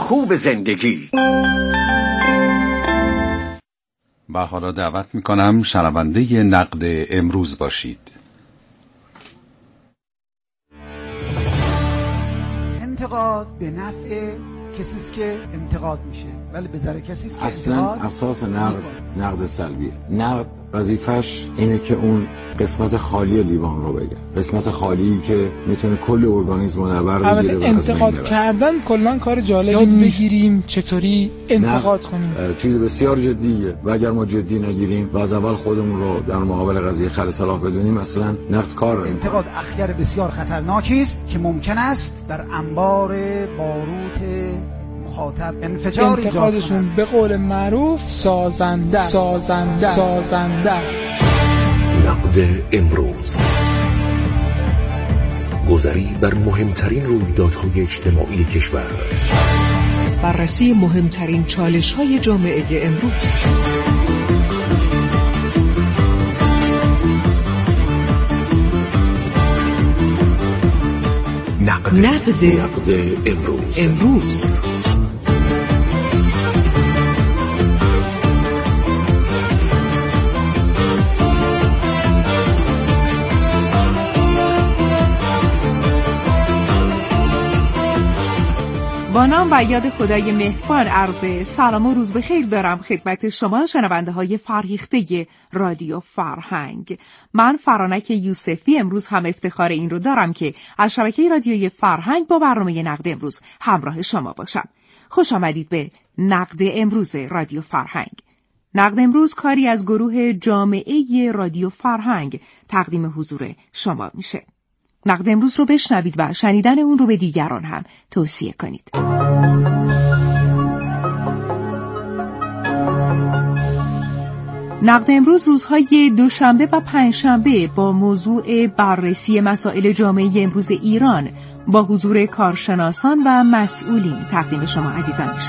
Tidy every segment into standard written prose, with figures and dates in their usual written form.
خوب زندگی. و حالا دعوت میکنم شنونده نقد امروز باشید. انتقاد به نفع کسیست که انتقاد میشه، ولی به ضرر کسیست که اصلا اساس نقد سلبیه. نقد وظیفش اینه که اون قسمت خالی لیوان رو بگه، قسمت خالی که میتونه کل ارگانیسم رو در بر بگیره. انتقاد کردن کلا کار جالبی نیست. بگیریم چطوری انتقاد کنیم چیز بسیار جدیه و اگر ما جدی نگیریم و از اول خودمون رو در مقابل قضیه خر صلاح بدونیم، مثلا نقد کار انتقاد اخگر بسیار خطرناکی است که ممکن است در انبار باروت مخاطب انفجار انتقادشون به قول معروف سازنده است. نقد امروز، گذری بر مهمترین رویدادهای اجتماعی کشور، بررسی مهمترین چالش‌های جامعه امروز. نقد امروز. با نام و یاد خدای مهربان عرض سلام و روز بخیر دارم خدمت شما شنونده های فرهیخته رادیو فرهنگ. من فرانک یوسفی امروز هم افتخار این رو دارم که از شبکه رادیوی فرهنگ با برنامه نقد امروز همراه شما باشم. خوش آمدید به نقد امروز رادیو فرهنگ. نقد امروز کاری از گروه جامعه رادیو فرهنگ تقدیم حضور شما میشه. نقد امروز رو بشنوید و شنیدن اون رو به دیگران هم توصیه کنید. نقد امروز روزهای دوشنبه و پنجشنبه با موضوع بررسی مسائل جامعه امروز ایران با حضور کارشناسان و مسئولین تقدیم شما عزیزان میشه.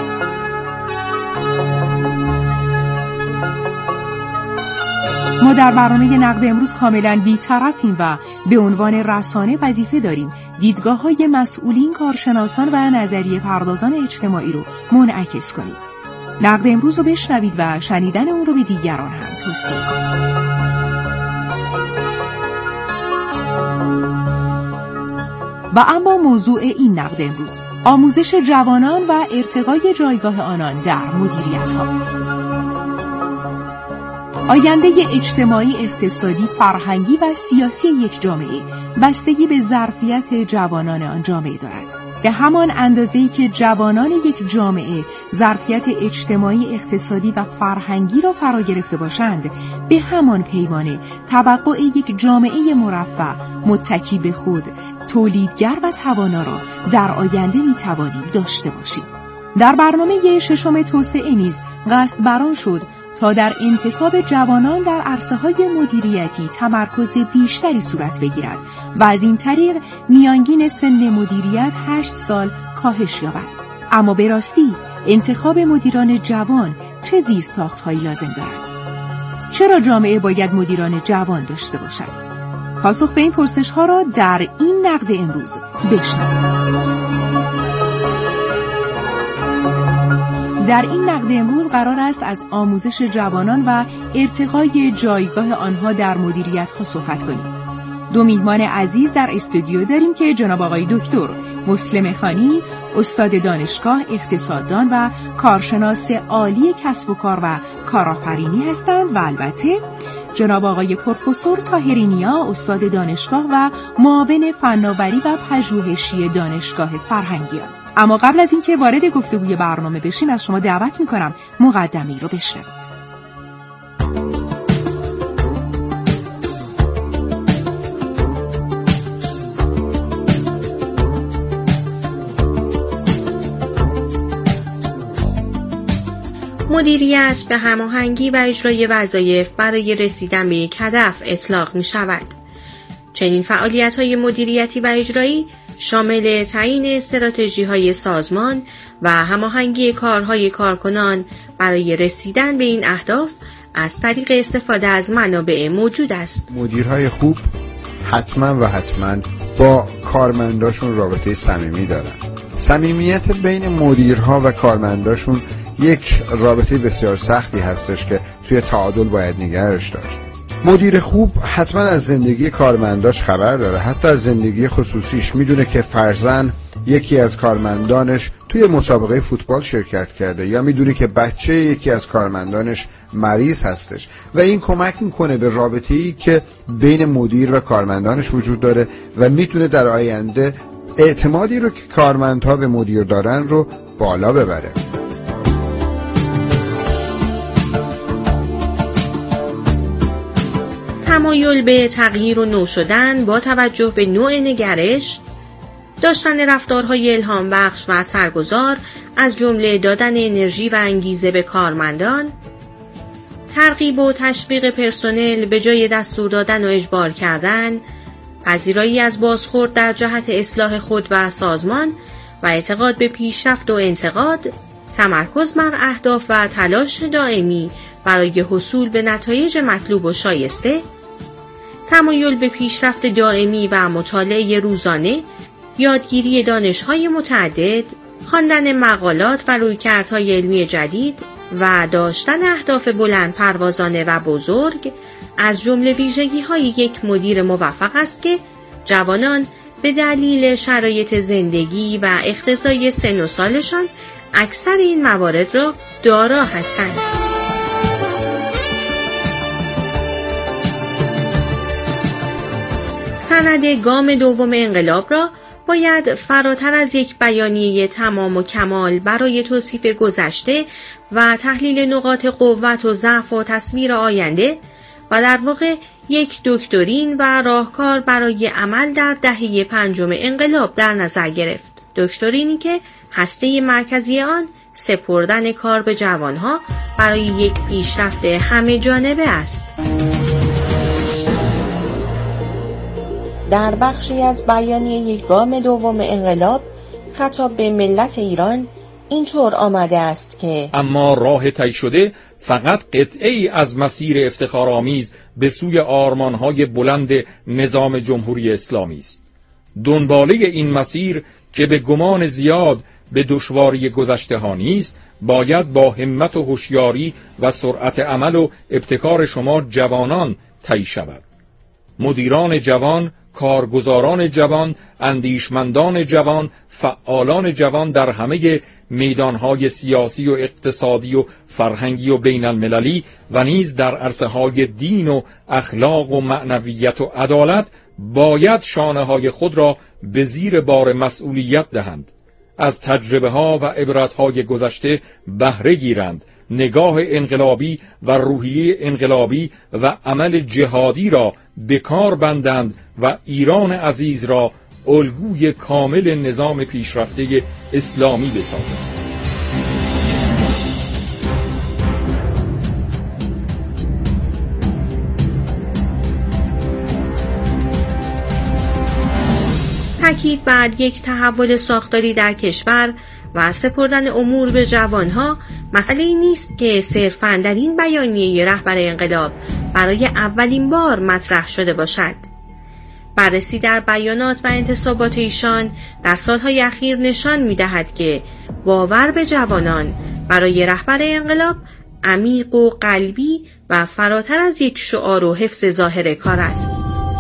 ما در برنامه نقد امروز کاملا بی‌طرفیم و به عنوان رسانه وظیفه داریم دیدگاه‌های مسئولین، کارشناسان و نظریه پردازان اجتماعی رو منعکس کنیم. نقد امروز رو بشنوید و شنیدن اون رو به دیگران هم توصیه کنید. و اما موضوع این نقد امروز آموزش جوانان و ارتقای جایگاه آنان در مدیریت‌ها. آینده اجتماعی، اقتصادی، فرهنگی و سیاسی یک جامعه بستگی به ظرفیت جوانان آن جامعه دارد. به همان اندازه‌ای که جوانان یک جامعه ظرفیت اجتماعی، اقتصادی و فرهنگی را فرا گرفته باشند، به همان پیمانه توقع یک جامعه مرفه، متکی به خود، تولیدگر و توانا را در آینده می‌توانیم داشته باشیم. در برنامه ششم توسعه نیز قصد بر آن شد تا در انتصاب جوانان در عرصه‌های مدیریتی تمرکز بیشتری صورت بگیرد و از این طریق میانگین سن مدیریت 8 سال کاهش یابد. اما به راستی انتخاب مدیران جوان چه زیرساخت‌هایی لازم دارد؟ چرا جامعه باید مدیران جوان داشته باشد؟ پاسخ به این پرسش‌ها را در این نقد امروز بشنوید. در این نقد امروز قرار است از آموزش جوانان و ارتقای جایگاه آنها در مدیریت‌ها صحبت کنیم. دو میهمان عزیز در استودیو داریم که جناب آقای دکتر مسلم خانی، استاد دانشگاه، اقتصاددان و کارشناس عالی کسب و کار و کارآفرینی هستند و البته جناب آقای پروفسور طاهری نیا، استاد دانشگاه و معاون فناوری و پژوهشی دانشگاه فرهنگیان. اما قبل از اینکه وارد گفتگوی برنامه بشیم از شما دعوت می‌کنم مقدمه‌ای رو بشنوید. مدیریت به هماهنگی و اجرای وظایف برای رسیدن به یک هدف اطلاق می‌شود. چنین فعالیت‌های مدیریتی و اجرایی شامل تعیین استراتژی‌های سازمان و هماهنگی کارهای کارکنان برای رسیدن به این اهداف از طریق استفاده از منابع موجود است. مدیرهای خوب حتما با کارمنداشون رابطه صمیمی دارن. صمیمیت بین مدیرها و کارمنداشون یک رابطه بسیار سختی هستش که توی تعادل باید نگهش داشت. مدیر خوب حتما از زندگی کارمنداش خبر داره، حتی از زندگی خصوصیش. میدونه که فرضاً یکی از کارمندانش توی مسابقه فوتبال شرکت کرده، یا میدونه که بچه یکی از کارمندانش مریض هستش و این کمک میکنه به رابطه‌ای که بین مدیر و کارمندانش وجود داره و میتونه در آینده اعتمادی رو که کارمندها به مدیر دارن رو بالا ببره. تمایل به تغییر و نو شدن با توجه به نوع نگرش، داشتن رفتارهای الهام بخش و اثرگذار از جمله دادن انرژی و انگیزه به کارمندان، ترغیب و تشویق پرسنل به جای دستور دادن و اجبار کردن، پذیرایی از بازخورد در جهت اصلاح خود و سازمان و اعتقاد به پیشرفت و انتقاد، تمرکز بر اهداف و تلاش دائمی برای حصول به نتایج مطلوب و شایسته، تمایل به پیشرفت دائمی و مطالعه روزانه، یادگیری دانش‌های متعدد، خواندن مقالات و رویکردهای علمی جدید و داشتن اهداف بلند پروازانه و بزرگ از جمله ویژگی‌های یک مدیر موفق است که جوانان به دلیل شرایط زندگی و اقتضای سن و سالشان اکثر این موارد را دارا هستند. سند گام دوم انقلاب را باید فراتر از یک بیانیه تمام و کمال برای توصیف گذشته و تحلیل نقاط قوت و ضعف و تصویر آینده و در واقع یک دکترین و راهکار برای عمل در دهه پنجم انقلاب در نظر گرفت. دکترینی که هسته مرکزی آن سپردن کار به جوانها برای یک پیشرفت همه جانبه است. در بخشی از بیانیه گام دوم انقلاب خطاب به ملت ایران اینطور آمده است که اما راه طی شده فقط قطعه‌ای از مسیر افتخارآمیز به سوی آرمان‌های بلند نظام جمهوری اسلامی است. دنباله این مسیر که به گمان زیاد به دشواری گذشته ها نیست، باید با همت و هوشیاری و سرعت عمل و ابتکار شما جوانان طی شود. مدیران جوان، کارگزاران جوان، اندیشمندان جوان، فعالان جوان در همه میدانهای سیاسی و اقتصادی و فرهنگی و بین المللی و نیز در عرصه‌های دین و اخلاق و معنویت و عدالت باید شانه‌های خود را به زیر بار مسئولیت دهند، از تجربه ها و عبرت های گذشته بهره گیرند، نگاه انقلابی و روحیه انقلابی و عمل جهادی را به کار بندند و ایران عزیز را الگوی کامل نظام پیشرفته اسلامی بسازند. تأکید بر یک تحول ساختاری در کشور و سپردن امور به جوانها مسئله‌ای نیست که صرفاً در این بیانیه رهبر انقلاب برای اولین بار مطرح شده باشد. بررسی در بیانات و انتصابات ایشان در سالهای اخیر نشان می‌دهد که باور به جوانان برای رهبر انقلاب عمیق و قلبی و فراتر از یک شعار و حفظ ظاهر کار است.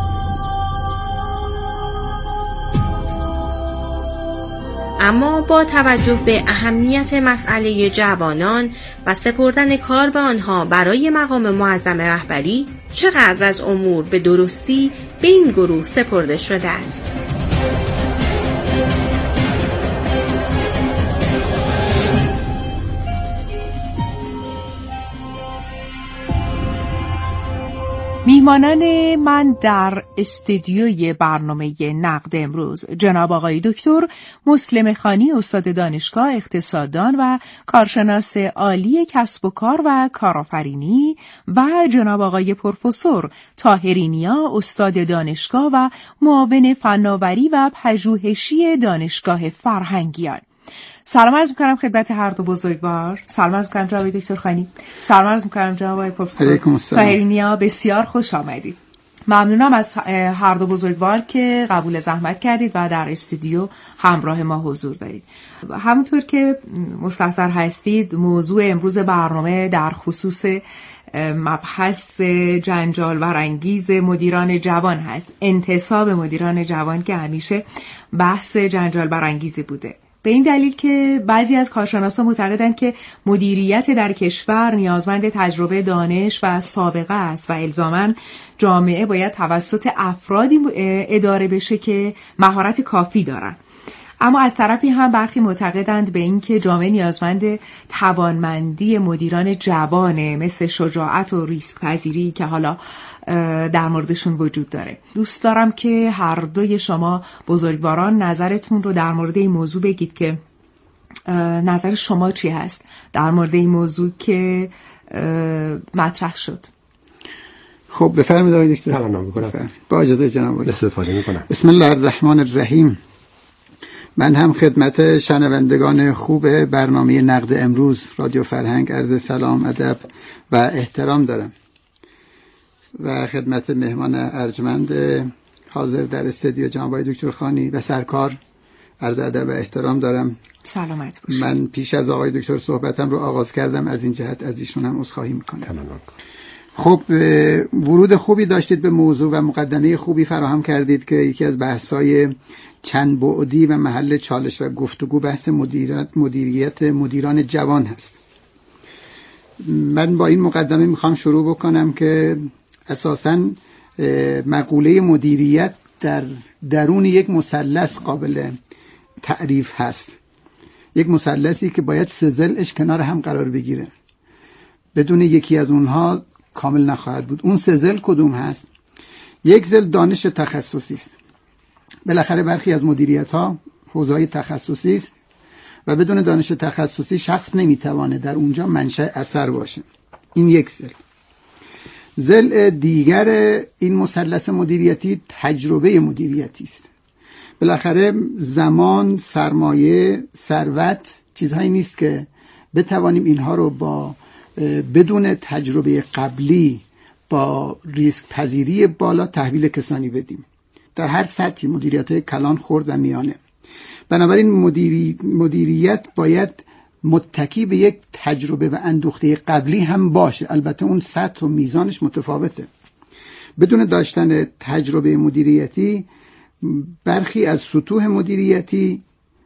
اما با توجه به اهمیت مسئله جوانان و سپردن کار به آنها برای مقام معظم رهبری، چقدر از امور به درستی به این گروه سپرده شده است؟ میهمانان من در استودیوی برنامه نقد امروز جناب آقای دکتر مسلم خانی، استاد دانشگاه اقتصاددان و کارشناس عالی کسب و کار و کارآفرینی، و جناب آقای پروفسور طاهری نیا، استاد دانشگاه و معاون فناوری و پژوهشی دانشگاه فرهنگیان. سلام عرض می‌کنم خدمت هر دو بزرگوار. سلام عرض می‌کنم جناب دکتر خانی. سلام عرض می‌کنم جناب آقای پروفسور طاهری نیا. بسیار خوش آمدید. ممنونم از هر دو بزرگوار که قبول زحمت کردید و در استودیو همراه ما حضور دارید. همونطور که مستحضر هستید موضوع امروز برنامه در خصوص مبحث جنجال برانگیز مدیران جوان هست، انتصاب مدیران جوان که همیشه بحث جنجال برانگیزی بوده، به این دلیل که بعضی از کارشناسان معتقدند که مدیریت در کشور نیازمند تجربه، دانش و سابقه است و الزاماً جامعه باید توسط افرادی اداره بشه که مهارت کافی دارن. اما از طرفی هم برخی معتقدند به این که جامعه نیازمند توانمندی مدیران جوانه، مثل شجاعت و ریسک پذیری که حالا در موردشون وجود داره. دوست دارم که هر دوی شما بزرگواران نظرتون رو در مورد این موضوع بگید که نظر شما چی هست در مورد این موضوع که مطرح شد. خب بفرمایید آقای دکتر. تمام می‌کنم. با اجازه جناب استفاده می‌کنم. بسم الله الرحمن الرحیم. من هم خدمت شنوندگان خوب برنامه نقد امروز رادیو فرهنگ عرض سلام، ادب و احترام دارم و خدمت مهمان ارجمند حاضر در استودیو جناب آقای دکتر خانی و سرکار عرض ادب و احترام دارم. سلامت باشید. من پیش از آقای دکتر صحبتم رو آغاز کردم، از این جهت از ایشون هم عذرخواهی میکنم. خب ورود خوبی داشتید به موضوع و مقدمه خوبی فراهم کردید که یکی از بحث‌های چند بعدی و محل چالش و گفتگو بحث مدیریت مدیران جوان هست. من با این مقدمه میخوام شروع بکنم که اساساً مقوله مدیریت در درون یک مثلث قابل تعریف هست، یک مثلثی که باید سه ضلعش کنار هم قرار بگیره، بدون یکی از اونها کامل نخواهد بود. اون سه ضلع کدوم هست؟ یک ضلع دانش تخصصی است. بالاخره برخی از مدیریت‌ها حوزه‌های تخصصی است و بدون دانش تخصصی شخص نمیتوانه در اونجا منشأ اثر باشه. این یک ضلع. ضلع دیگر این مثلث مدیریتی تجربه مدیریتی است. بالاخره زمان، سرمایه، ثروت چیزهایی نیست که بتوانیم اینها رو با بدون تجربه قبلی با ریسک پذیری بالا تحویل کسانی بدیم در هر سطحی، مدیریت‌های کلان، خرد و میانه. بنابراین مدیریت باید متکی به یک تجربه و اندوخته قبلی هم باشه، البته اون سطح و میزانش متفاوته. بدون داشتن تجربه مدیریتی برخی از سطوح مدیریتی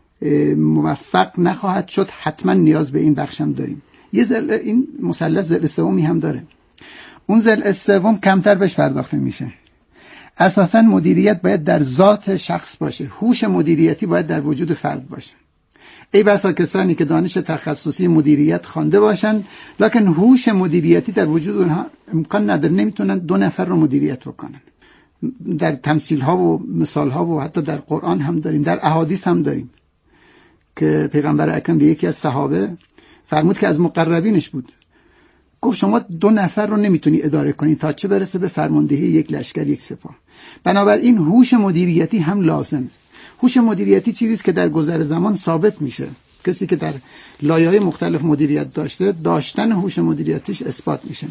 موفق نخواهد شد. حتما نیاز به این بخش هم داریم. یه ضلع این مثلث ضلع سومی هم داره. اون ضلع سوم کمتر بهش پرداخته میشه. اساساً مدیریت باید در ذات شخص باشه، هوش مدیریتی باید در وجود فرد باشه. ای بسا کسانی که دانش تخصصی مدیریت خوانده باشن لکن هوش مدیریتی در وجود اونها امکان نداره، نمیتونن دو نفر رو مدیریت بکنن. در تمثیل ها و مثال ها و حتی در قرآن هم داریم، در احادیث هم داریم که پیغمبر اکرم به یکی از صحابه فرمود که از مقربینش بود، گفت شما دو نفر رو نمیتونی اداره کنی تا چه برسه به فرماندهی یک لشکر، یک سپاه. بنابراین هوش مدیریتی هم لازم. هوش مدیریتی چیزی است که در گذر زمان ثابت میشه. کسی که در لایه‌های مختلف مدیریت داشته، داشتن هوش مدیریتیش اثبات میشه.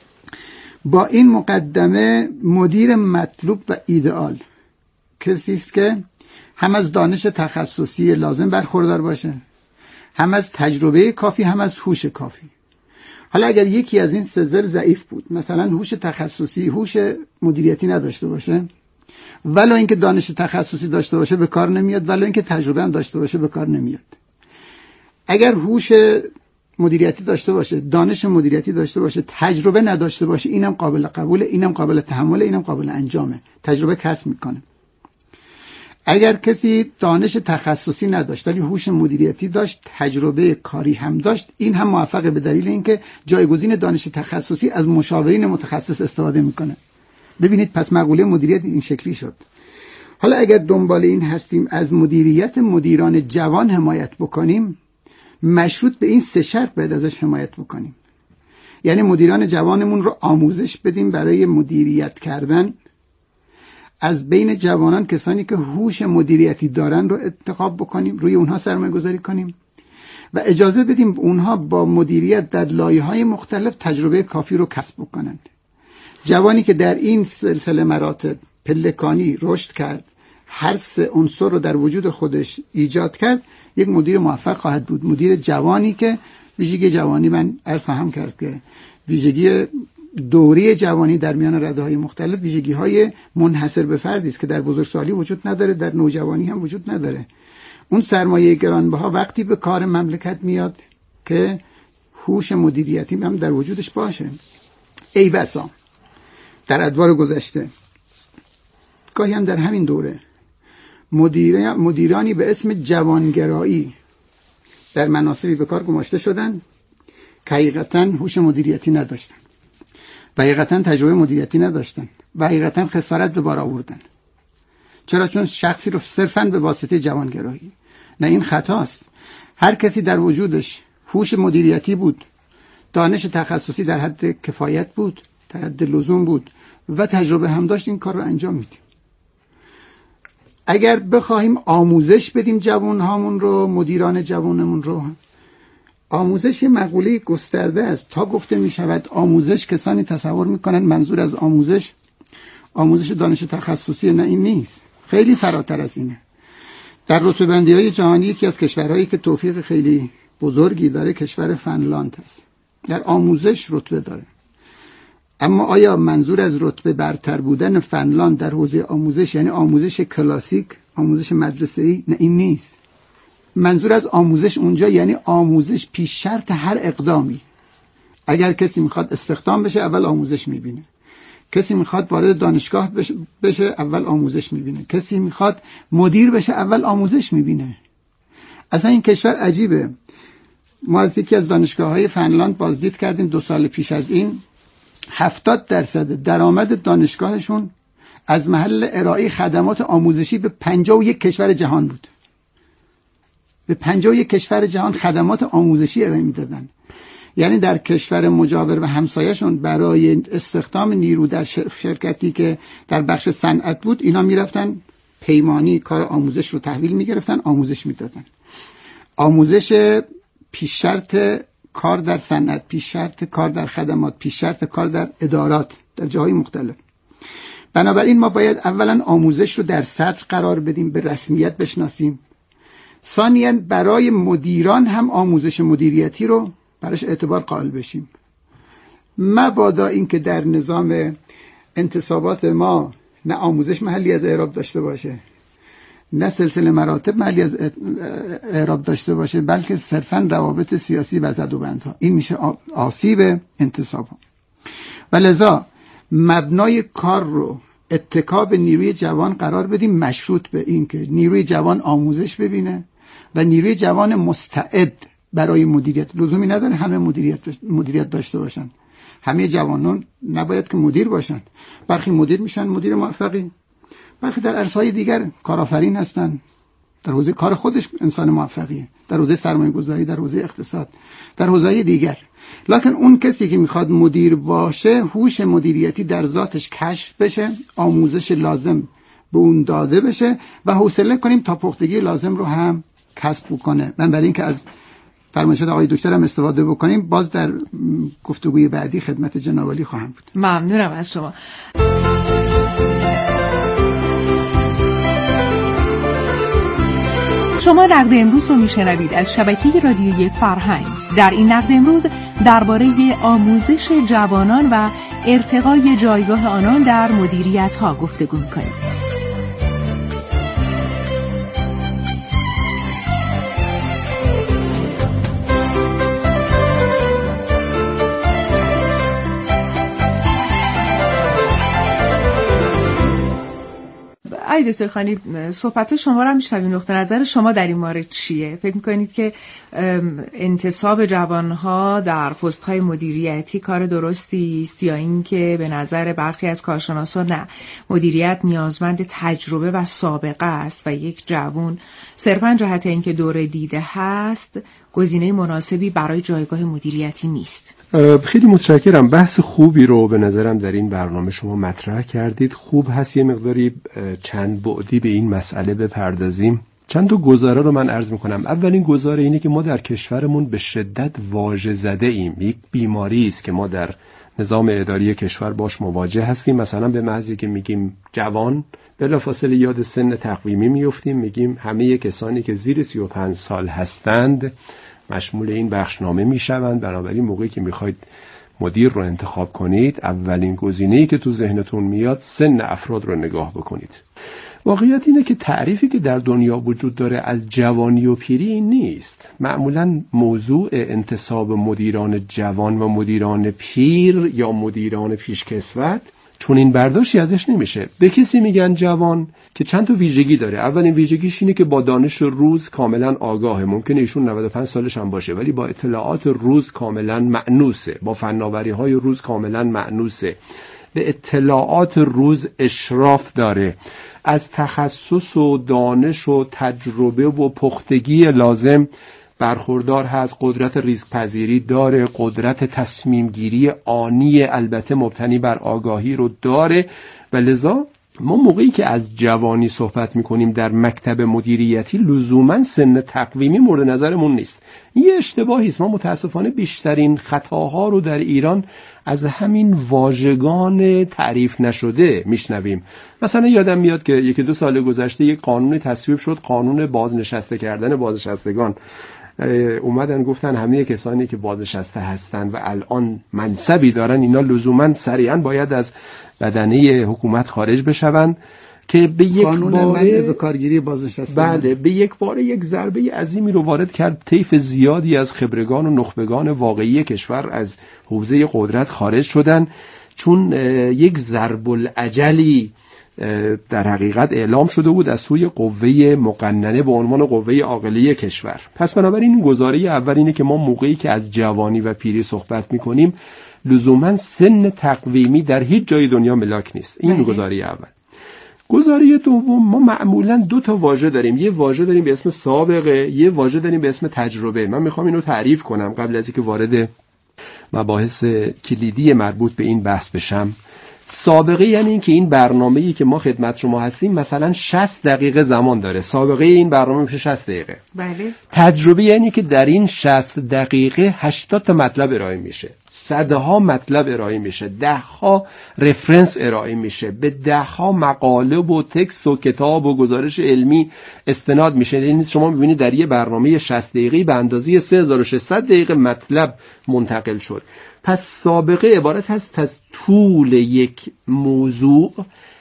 با این مقدمه مدیر مطلوب و ایدئال کسی است که هم از دانش تخصصی لازم برخوردار باشه، هم از تجربه کافی، هم از هوش کافی. حالا اگر یکی از این سه ضلع ضعیف بود، مثلا هوش تخصصی، هوش مدیریتی نداشته باشه، ولو اینکه دانش تخصصی داشته باشه به کار نمیاد، ولو اینکه تجربه هم داشته باشه به کار نمیاد. اگر هوش مدیریتی داشته باشه، دانش مدیریتی داشته باشه، تجربه نداشته باشه، اینم قابل قبوله، اینم قابل تحمله، اینم قابل انجامه، تجربه کسب میکنه. اگر کسی دانش تخصصی نداشت ولی هوش مدیریتی داشت، تجربه کاری هم داشت، این هم موفقه به دلیل اینکه جایگزین دانش تخصصی از مشاورین متخصص استفاده میکنه. ببینید پس مقوله مدیریت این شکلی شد. حالا اگر دنبال این هستیم از مدیریت مدیران جوان حمایت بکنیم، مشروط به این سه شرط باید ازش حمایت بکنیم. یعنی مدیران جوانمون رو آموزش بدیم برای مدیریت کردن، از بین جوانان کسانی که هوش مدیریتی دارن رو انتخاب بکنیم، روی اونها سرمایه گذاری کنیم و اجازه بدیم اونها با مدیریت در لایه‌های مختلف تجربه کافی رو کسب بکنن. جوانی که در این سلسله مراتب پلکانی رشد کرد، هر سه عنصر رو در وجود خودش ایجاد کرد، یک مدیر موفق خواهد بود. مدیر جوانی که ویژگی جوانی من عرض خواهم کرد که ویژگی دوره جوانی در میان رده‌های مختلف ویژگی‌های منحصر به فردی است که در بزرگسالی وجود نداره، در نوجوانی هم وجود نداره. اون سرمایه گرانبها وقتی به کار مملکت میاد که هوش مدیریتی هم در وجودش باشه. ای بسا در ادوار گذشته، گاهی هم در همین دوره، مدیرانی به اسم جوانگرایی در مناصبی به کار گماشته شدن که حقیقتاً هوش مدیریتی نداشتن و حقیقتاً تجربه مدیریتی نداشتن و حقیقتاً خسارت به بار آوردن. چرا؟ چون شخصی رو صرفاً به واسطه جوانگرایی. نه، این خطاست. هر کسی در وجودش هوش مدیریتی بود، دانش تخصصی در حد کفایت بود، در حد لزوم بود و تجربه هم داشت، این کار رو انجام میدیم. اگر بخواهیم آموزش بدیم جوانهامون رو، مدیران جوانمون رو، آموزش یه مقوله گسترده است. تا گفته می شود آموزش، کسانی تصور میکنن منظور از آموزش دانش تخصصی. نه، این نیست، خیلی فراتر از اینه. در رتبه‌بندی‌های جهانی یکی از کشورهایی که توفیق خیلی بزرگی داره کشور فنلاند است. در آموزش رتبه داره. اما آیا منظور از رتبه برتر بودن فنلاند در حوزه آموزش یعنی آموزش کلاسیک، آموزش مدرسه‌ای؟ نه، این نیست. منظور از آموزش اونجا یعنی آموزش پیش شرط هر اقدامی. اگر کسی میخواد استخدام بشه، اول آموزش میبینه. کسی میخواد وارد دانشگاه بشه، اول آموزش میبینه. کسی میخواد مدیر بشه، اول آموزش میبینه. اصلا این کشور عجیبه. ما از یکی از دانشگاه‌های فنلاند بازدید کردیم 2 سال پیش از این. 70% درآمد دانشگاهشون از محل ارائه خدمات آموزشی به 51 کشور جهان بود. به 51 کشور جهان خدمات آموزشی ارائه میدادن. یعنی در کشور مجاور و همسایه‌شون برای استخدام نیرو در شرکتی که در بخش صنعت بود، اینا میرفتن پیمانی کار آموزش رو تحویل میگرفتن، آموزش میدادن. آموزش پیش شرط کار در صنعت، پیش شرط کار در خدمات، پیش شرط کار در ادارات در جاهای مختلف. بنابراین ما باید اولا آموزش رو در سطح قرار بدیم، به رسمیت بشناسیم. ثانیاً برای مدیران هم آموزش مدیریتی رو براش اعتبار قائل بشیم. مبادا این که در نظام انتصابات ما نه آموزش محلی از اعراب داشته باشه، نه سلسله مراتب محلی از اعراب داشته باشه، بلکه صرفاً روابط سیاسی و زدوبندها. این میشه آسیب انتصاب ها. و لذا مبنای کار رو اتکا به نیروی جوان قرار بدیم، مشروط به این که نیروی جوان آموزش ببینه و نیروی جوان مستعد برای مدیریت. لزومی نداره همه مدیریت داشته باشن. همه جوانان نباید که مدیر باشن. برخی مدیر میشن مدیر موفقی، برخی در عرصه‌های دیگر کارآفرین هستن، در حوزه کار خودش انسان موفقیه، در حوزه سرمایه‌گذاری، در حوزه اقتصاد، در حوزه‌های دیگر. لکن اون کسی که میخواد مدیر باشه، هوش مدیریتی در ذاتش کشف بشه، آموزش لازم به اون داده بشه و حوصله کنیم تا پختگی لازم رو هم کسب بکنه. من برای اینکه از فرمایشات آقای دکتر هم استفاده بکنیم، باز در گفتگوی بعدی خدمت جناب عالی خواهم بود. ممنونم از شما. شما نقد امروز رو میشنوید از شبکه رادیویی فرهنگ. در این نقد امروز درباره آموزش جوانان و ارتقای جایگاه آنان در مدیریت‌ها گفتگو می‌کنیم. دکتر خانی، صحبت شما رو میشنویم. نقطه نظر شما در این مورد چیه؟ فکر میکنید که انتصاب جوانها در پست‌های مدیریتی کار درستی است، یا اینکه به نظر برخی از کارشناسان نه، مدیریت نیازمند تجربه و سابقه است و یک جوان صرفاً جهت اینکه دوره دیده هست گزینه مناسبی برای جایگاه مدیریتی نیست؟ خیلی متشکرم. بحث خوبی رو به نظرم در این برنامه شما مطرح کردید. خوب هست یه مقداری چند بعدی به این مسئله بپردازیم. چند تا گزاره رو من عرض میکنم. اولین گزاره اینه که ما در کشورمون به شدت واژه زده ایم. یک بیماری است که ما در نظام اداری کشور باش مواجه هستیم. مثلا به محضی که میگیم جوان، بلافاصله یاد سن تقویمی میفتیم، میگیم همه کسانی که زیر 35 سال هستند مشمول این بخشنامه میشوند. بنابراین موقعی که میخواید مدیر رو انتخاب کنید، اولین گزینه‌ای که تو ذهنتون میاد سن افراد رو نگاه بکنید. واقعیت اینه که تعریفی که در دنیا وجود داره از جوانی و پیری این نیست. معمولاً موضوع انتصاب مدیران جوان و مدیران پیر یا مدیران پیشکسوت چون این برداشتی ازش نمیشه. به کسی میگن جوان که چند تا ویژگی داره. اولین ویژگیش اینه که با دانش روز کاملا آگاهه. ممکنه ایشون 95 سالش هم باشه ولی با اطلاعات روز کاملا مأنوسه، با فناوری‌های روز کاملا مأنوسه، به اطلاعات روز اشراف داره، از تخصص و دانش و تجربه و پختگی لازم برخوردار هست، قدرت ریسک‌پذیری داره، قدرت تصمیم گیری آنی البته مبتنی بر آگاهی رو داره. و لذا ما موقعی که از جوانی صحبت میکنیم در مکتب مدیریتی لزوما سن تقویمی مورد نظرمون نیست. یه اشتباهی است. ما متاسفانه بیشترین خطاها رو در ایران از همین واژگان تعریف نشده میشنویم. مثلا یادم میاد که 1-2 سال گذشته یک قانون تصویب شد، قانون بازنشسته کردن بازنشستگان. اومدن گفتن همه کسانی که بازنشسته هستن و الان منصبی دارن اینا لزوما سریعا باید از بدنه حکومت خارج بشوند که به یک باره به کارگیری بازنشستگان بله به یک باره یک ضربه عظیمی رو وارد کرد. طیف زیادی از خبرگان و نخبگان واقعی کشور از حوزه قدرت خارج شدن چون یک ضرب الاجلی در حقیقت اعلام شده بود از سوی قوه مقننه به عنوان قوه عاقله کشور. پس بنابراین این گزاره اول اینه که ما موقعی که از جوانی و پیری صحبت میکنیم لزوما سن تقویمی در هیچ جای دنیا ملاک نیست. این گزاره اول. گزاره دوم، ما معمولا 2 تا واژه داریم. یه واژه داریم به اسم سابقه، یه واژه داریم به اسم تجربه. من میخوام اینو تعریف کنم قبل از اینکه وارد مباحث کلیدی مربوط به این بحث بشم. سابقه یعنی این که این برنامه‌ای که ما خدمت شما هستیم مثلا 60 دقیقه زمان داره. سابقه این برنامه میشه 60 دقیقه. بله. تجربه یعنی که در این 60 دقیقه 80 تا مطلب ارائه میشه. صدها مطلب ارائه میشه، 10ها رفرنس ارائه میشه، به 10ها مقاله و تکست و کتاب و گزارش علمی استناد میشه. یعنی شما میبینید در یه برنامه 60 دقیقه‌ای به اندازه 3600 دقیقه مطلب منتقل شد. پس سابقه عبارت هست از طول یک موضوع،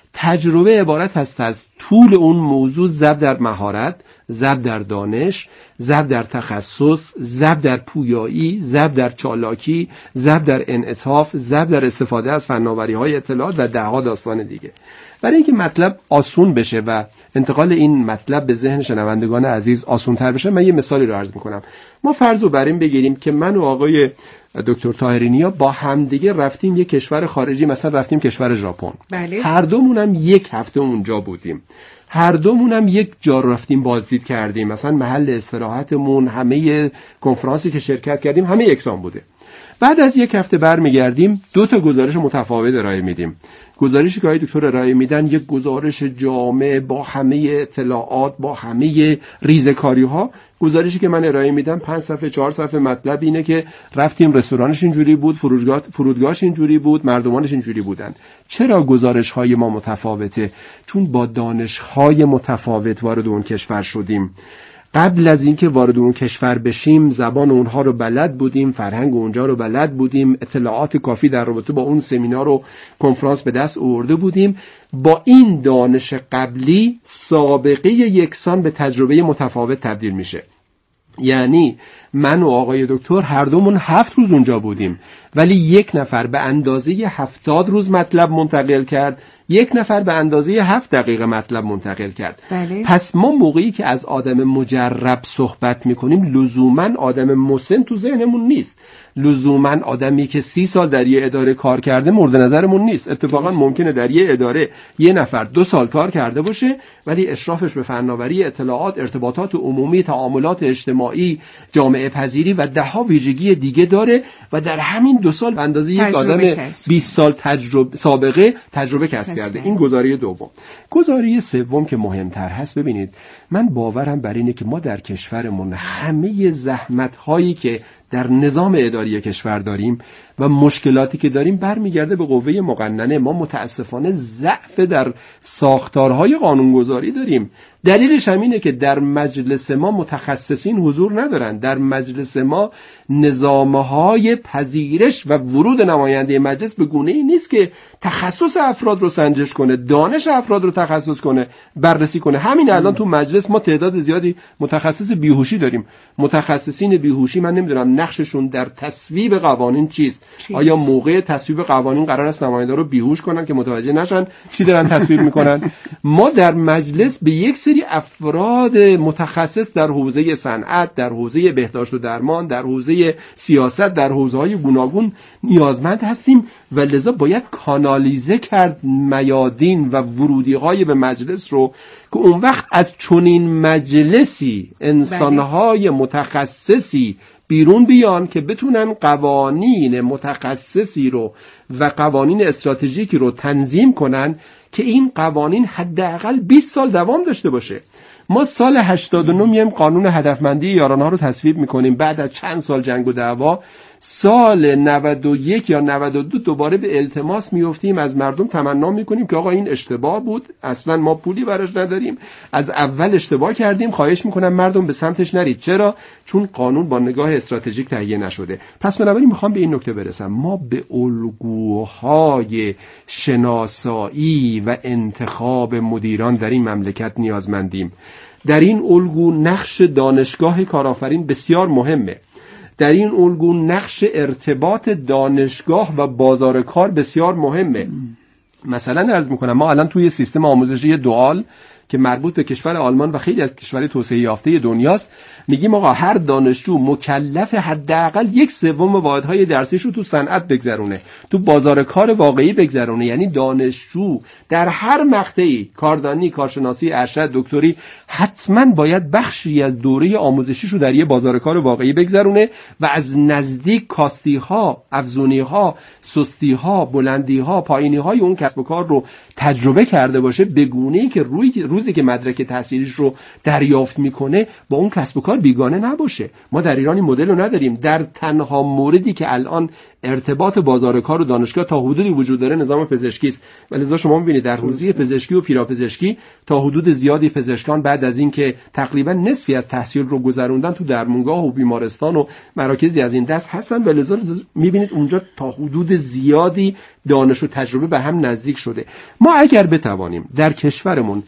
تجربه عبارت هست از طول اون موضوع ضرب در مهارت، ضرب در دانش، ضرب در تخصص، ضرب در پویایی، ضرب در چالاکی، ضرب در انعطاف، ضرب در استفاده از فناوری‌های اطلاعات و 10ها داستان دیگه. برای اینکه مطلب آسون بشه و انتقال این مطلب به ذهن شنوندگان عزیز آسان‌تر بشه، من یه مثالی رو عرض می‌کنم. ما فرض رو بر این بگیریم که من و آقای دکتر طاهری نیا با همدیگه رفتیم یک کشور خارجی، مثلا رفتیم کشور ژاپن. بله. هر دومونم 1 هفته اونجا بودیم. هر دومونم یک جا رفتیم بازدید کردیم. مثلا محل استراحتمون، همه کنفرانسی که شرکت کردیم همه یکسان بوده. بعد از 1 هفته برمیگردیم 2 تا گزارش متفاوت ارائه میدیم. گزارشی که آقای دکتر ارائه میدن یک گزارش جامع با همه اطلاعات، با همه ریزکاری‌ها. گزارشی که من ارائه میدم 5 صفحه 4 صفحه مطلب اینه که رفتیم رستورانش اینجوری بود، فرودگاهش اینجوری بود، مردمانش اینجوری بودن. چرا گزارش‌های ما متفاوته؟ چون با دانش‌های متفاوت وارد اون کشور شدیم. قبل از اینکه وارد اون کشور بشیم زبان اونها رو بلد بودیم، فرهنگ اونجا رو بلد بودیم، اطلاعات کافی در رابطه با اون سمینار و کنفرانس به دست آورده بودیم. با این دانش قبلی سابقه یکسان به تجربه متفاوت تبدیل میشه. یعنی من و آقای دکتر هر دومون 7 روز اونجا بودیم ولی 1 نفر به اندازه 70 روز مطلب منتقل کرد، 1 نفر به اندازه 7 دقیقه مطلب منتقل کرد. بله. پس ما موقعی که از آدم مجرب صحبت میکنیم لزوما آدم مسن تو ذهنمون نیست، لزوما آدمی که 30 سال در یه اداره کار کرده مورد نظرمون نیست. اتفاقا ممکنه در یه اداره یه نفر 2 سال کار کرده باشه ولی اشرافش به فناوری اطلاعات، ارتباطات عمومی، تعاملات اجتماعی، جامعه پذیری و 10ها ویژگی دیگه داره و در همین 2 سال به اندازه یک آدم 20 سال سابقه تجربه کسب کرده. این گزاره دوم. گزاره سوم که مهمتر هست، ببینید من باورم بر اینه که ما در کشورمون همه زحمت‌هایی که در نظام اداری کشور داریم و مشکلاتی که داریم برمیگرده به قوه مقننه. ما متاسفانه ضعف در ساختارهای قانونگذاری داریم. دلیلش هم اینه که در مجلس ما متخصصین حضور ندارن. در مجلس ما نظامهای پذیرش و ورود نماینده مجلس به گونه‌ای نیست که تخصص افراد رو سنجش کنه، دانش افراد رو تخصص کنه، بررسی کنه. همین الان تو مجلس ما تعداد زیادی متخصص بیهوشی داریم. متخصصین بیهوشی من نمیدونم نقششون در تصویب قوانین چیست. آیا موقع تصویب قوانین قرار است نماینده رو بیهوش کنن که متوجه نشن چی دارن تصویب میکنن؟ ما در مجلس به یک سری افراد متخصص در حوزه صنعت، در حوزه بهداشت و درمان، در حوزه سیاست، در حوزه‌های گوناگون نیازمند هستیم و لذا باید کانالیزه کرد میادین و ورودی‌های به مجلس رو که اون وقت از چنین مجلسی انسان‌های متخصصی بیرون بیان که بتونن قوانین متخصصی رو و قوانین استراتژیکی رو تنظیم کنن که این قوانین حداقل 20 سال دوام داشته باشه. ما سال 89 میایم قانون هدفمندی یارانه‌ها رو تصویب میکنیم، بعد از چند سال جنگ و دعوا سال 91 یا 92 دوباره به التماس میافتیم، از مردم تمنا میکنیم که آقا این اشتباه بود، اصلا ما پولی براش نداریم، از اول اشتباه کردیم، خواهش میکنم مردم به سمتش نرید. چرا؟ چون قانون با نگاه استراتژیک تهیه نشده. پس بنابراین میخوام به این نکته برسم، ما به الگوهای شناسایی و انتخاب مدیران در این مملکت نیازمندیم. در این الگو نقش دانشگاه کارآفرین بسیار مهمه. در این الگو نقش ارتباط دانشگاه و بازار کار بسیار مهمه. مثلا عرض میکنم ما الان توی سیستم آموزشی دوال که مربوط به کشور آلمان و خیلی از کشورهای توسعه یافته دنیاست، میگیم آقا هر دانشجو مکلف حداقل 1/3 واحدهای درسیش رو تو صنعت بگذرونه، تو بازار کار واقعی بگذرونه. یعنی دانشجو در هر مقطعی، کاردانی، کارشناسی، ارشد، دکتری، حتما باید بخشی از دوره آموزشیش رو در یه بازار کار واقعی بگذرونه و از نزدیک کاستی‌ها، افزونی‌ها، سستی‌ها، بلندی‌ها، پایینی‌های اون کسب و کار رو تجربه کرده باشه، به گونه‌ای که روزی که مدرک تحصیلیش رو دریافت میکنه با اون کسب و کار بیگانه نباشه. ما در ایران این مدل رو نداریم. در تنها موردی که الان ارتباط بازار کار و دانشگاه تا حدودی وجود داره نظام پزشکی است. ولذا شما می‌بینید در حوزه پزشکی و پیراپزشکی تا حدود زیادی پزشکان بعد از اینکه تقریبا نصفی از تحصیل رو گذروندن تو درمانگاه و بیمارستان و مراکزی از این دست هستن، ولذا می‌بینید اونجا تا حدود زیادی دانش و تجربه به هم نزدیک شده. ما اگر بتوانیم در کشورمون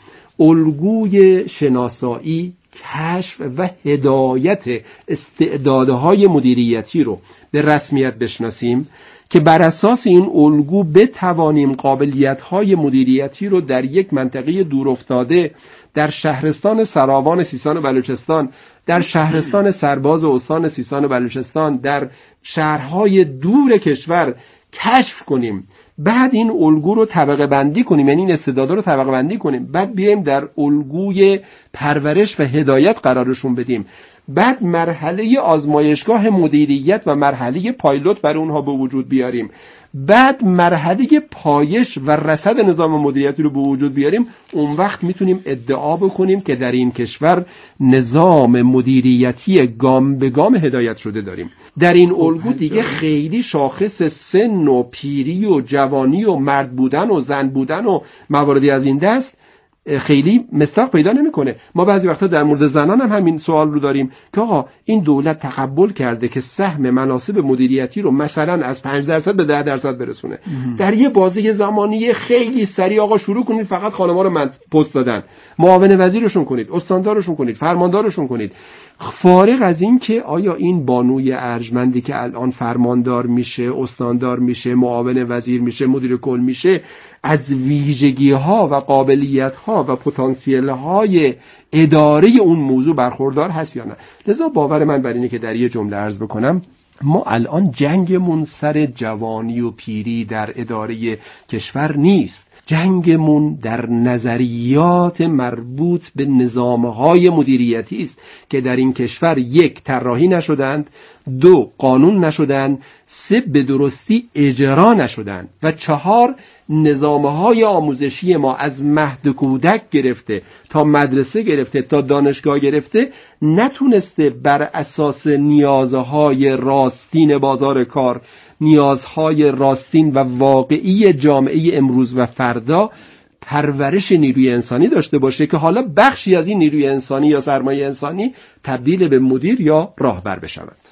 الگوی شناسایی، کشف و هدایت استعدادهای مدیریتی رو به رسمیت بشناسیم که بر اساس این الگو بتوانیم قابلیت‌های مدیریتی رو در یک منطقه دورافتاده، در شهرستان سراوان سیستان و بلوچستان، در شهرستان سرباز استان سیستان و بلوچستان، در شهرهای دور کشور کشف کنیم، بعد این الگو رو طبقه بندی کنیم، یعنی این استعدادا رو طبقه بندی کنیم، بعد بیایم در الگوی پرورش و هدایت قرارشون بدیم، بعد مرحله آزمایشگاه مدیریت و مرحله پایلوت برای اونها به وجود بیاریم، بعد مرحله پایش و رصد نظام مدیریتی رو به وجود بیاریم. اون وقت میتونیم ادعا بکنیم که در این کشور نظام مدیریتی گام به گام هدایت شده داریم. در این الگو دیگه خیلی شاخص سن و پیری و جوانی و مرد بودن و زن بودن و مواردی از این دست خیلی مصداق پیدا نمیکنه. ما بعضی وقتا در مورد زنان هم همین سوال رو داریم که آقا این دولت تقبل کرده که سهم مناصب مدیریتی رو مثلا از 5% به 10% برسونه. در یه بازه زمانی خیلی سریع آقا شروع کنید فقط خانم‌ها رو پست دادن، معاون وزیرشون کنید، استاندارشون کنید، فرماندارشون کنید. فارغ از این که آیا این بانوی ارجمندی که الان فرماندار میشه، استاندار میشه، معاون وزیر میشه، مدیر کل میشه، از ویژگی‌ها و قابلیت‌ها و پتانسیل‌های اداره اون موضوع برخوردار هست یا نه. لذا باور من بر اینه که در یه جمله عرض بکنم، ما الان جنگمون سر جوانی و پیری در اداره کشور نیست. جنگمون در نظریات مربوط به نظام‌های مدیریتی است که در این کشور یک طراحی نشدند، 2 قانون نشدن، 3 به درستی اجرا نشدن و 4 نظامهای آموزشی ما از مهد کودک گرفته تا مدرسه گرفته تا دانشگاه گرفته نتونسته بر اساس نیازهای راستین بازار کار، نیازهای راستین و واقعی جامعه امروز و فردا پرورش نیروی انسانی داشته باشه که حالا بخشی از این نیروی انسانی یا سرمایه انسانی تبدیل به مدیر یا راهبر بشود.